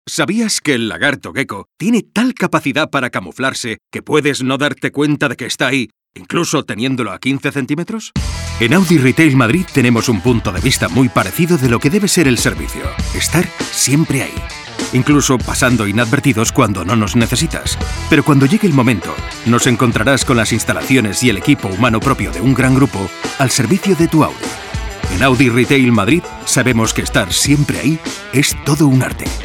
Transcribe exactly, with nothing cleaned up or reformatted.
¿Sabías que el lagarto gecko tiene tal capacidad para camuflarse que puedes no darte cuenta de que está ahí, incluso teniéndolo a quince centímetros? En Audi Retail Madrid tenemos un punto de vista muy parecido de lo que debe ser el servicio. Estar siempre ahí. Incluso pasando inadvertidos cuando no nos necesitas. Pero cuando llegue el momento, nos encontrarás con las instalaciones y el equipo humano propio de un gran grupo al servicio de tu Audi. En Audi Retail Madrid sabemos que estar siempre ahí es todo un arte.